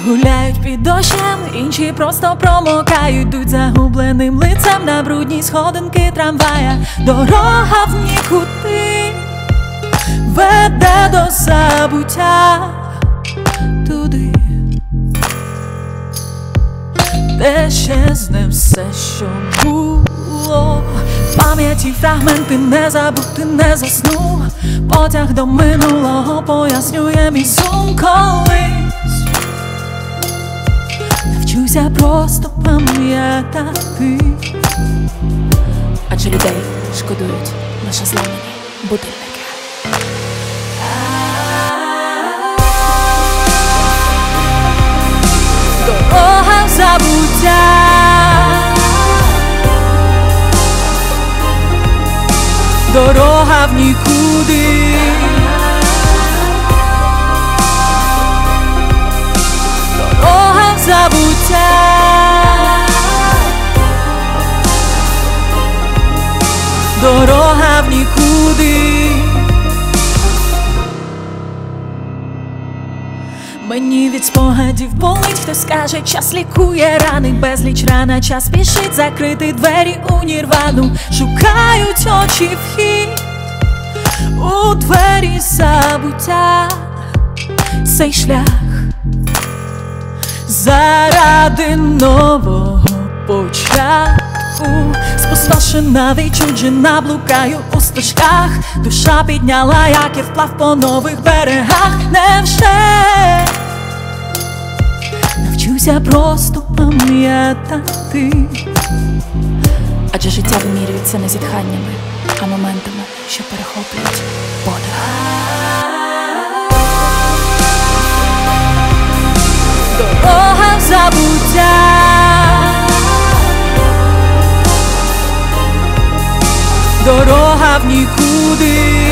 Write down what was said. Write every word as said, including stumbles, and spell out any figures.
Гуляють під дощем, інші просто промокають, йдуть загубленим лицем на брудні сходинки трамвая. Дорога в нікуди веде до забуття, туди, де щезне все, що було. В пам'яті фрагменти, не забути, не засну. Потяг до минулого пояснює мій сум колись. Навчуся просто пам'ятати, адже людей шкодують лише зламані будильники. Дорога в забуття, дорога в нікуди, дорога в забуття, дорога в нікуди. Мені від спогадів болить, хтось скаже, час лікує рани. Безліч рана, час спішить закрити двері у нірвану. Шукають очі вхід у двері забуття. Цей шлях заради нового початку. Спустошена, відчуджена, блукаю у стежках. Душа підняла якір, вплав по нових берегах. Невже навчуся просто пам'ятати, адже життя вимірюється не зітханнями, а моментами, що перехоплюють подих. Дорога в забуття, дорога в нікуди,